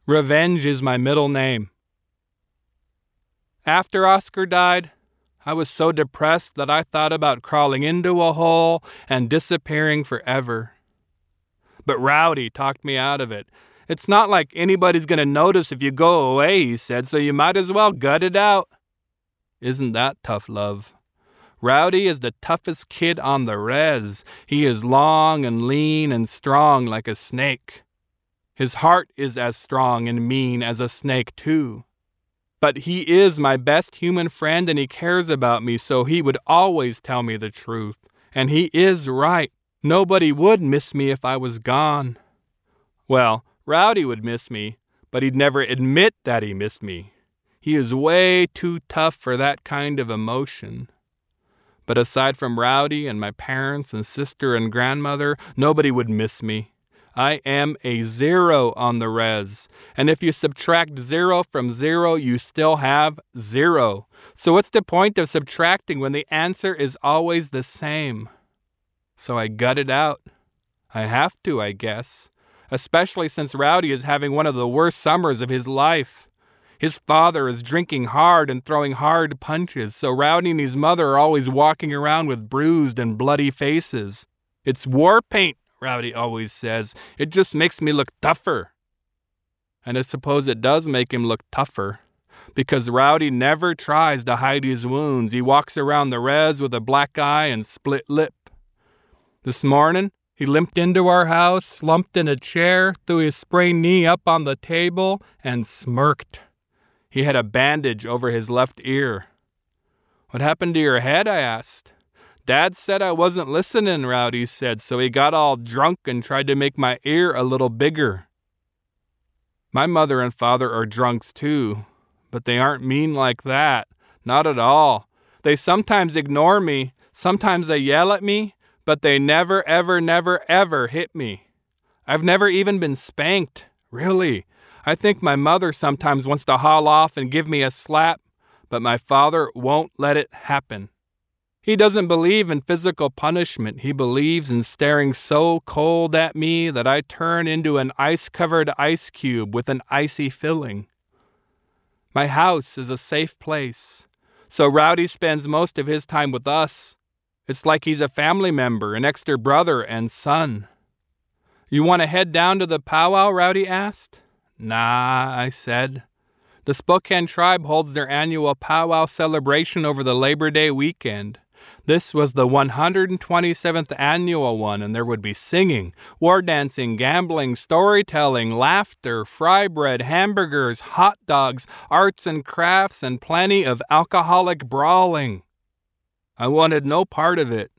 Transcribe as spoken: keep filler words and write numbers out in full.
Revenge is my middle name. After Oscar died, I was so depressed that I thought about crawling into a hole and disappearing forever. But Rowdy talked me out of it. It's not like anybody's going to notice if you go away, he said, so you might as well gut it out. Isn't that tough love? Rowdy is the toughest kid on the res. He is long and lean and strong like a snake. His heart is as strong and mean as a snake, too. But he is my best human friend and he cares about me, so he would always tell me the truth. And he is right. Nobody would miss me if I was gone. Well, Rowdy would miss me, but he'd never admit that he missed me. He is way too tough for that kind of emotion. But aside from Rowdy and my parents and sister and grandmother, nobody would miss me. I am a zero on the res. And if you subtract zero from zero, you still have zero. So what's the point of subtracting when the answer is always the same? So I gut it out. I have to, I guess. Especially since Rowdy is having one of the worst summers of his life. His father is drinking hard and throwing hard punches, so Rowdy and his mother are always walking around with bruised and bloody faces. It's war paint, Rowdy always says. It just makes me look tougher. And I suppose it does make him look tougher, because Rowdy never tries to hide his wounds. He walks around the res with a black eye and split lip. This morning, he limped into our house, slumped in a chair, threw his sprained knee up on the table, and smirked. He had a bandage over his left ear. What happened to your head? I asked. Dad said I wasn't listening, Rowdy said, so he got all drunk and tried to make my ear a little bigger. My mother and father are drunks too, but they aren't mean like that. Not at all. They sometimes ignore me, sometimes they yell at me, but they never, ever, never, ever hit me. I've never even been spanked, really. I think my mother sometimes wants to haul off and give me a slap, but my father won't let it happen. He doesn't believe in physical punishment. He believes in staring so cold at me that I turn into an ice-covered ice cube with an icy filling. My house is a safe place, so Rowdy spends most of his time with us. It's like he's a family member, an extra brother and son. You want to head down to the powwow? Rowdy asked. Nah, I said. The Spokane Tribe holds their annual powwow celebration over the Labor Day weekend. This was the one hundred twenty-seventh annual one, and there would be singing, war dancing, gambling, storytelling, laughter, fry bread, hamburgers, hot dogs, arts and crafts, and plenty of alcoholic brawling. I wanted no part of it,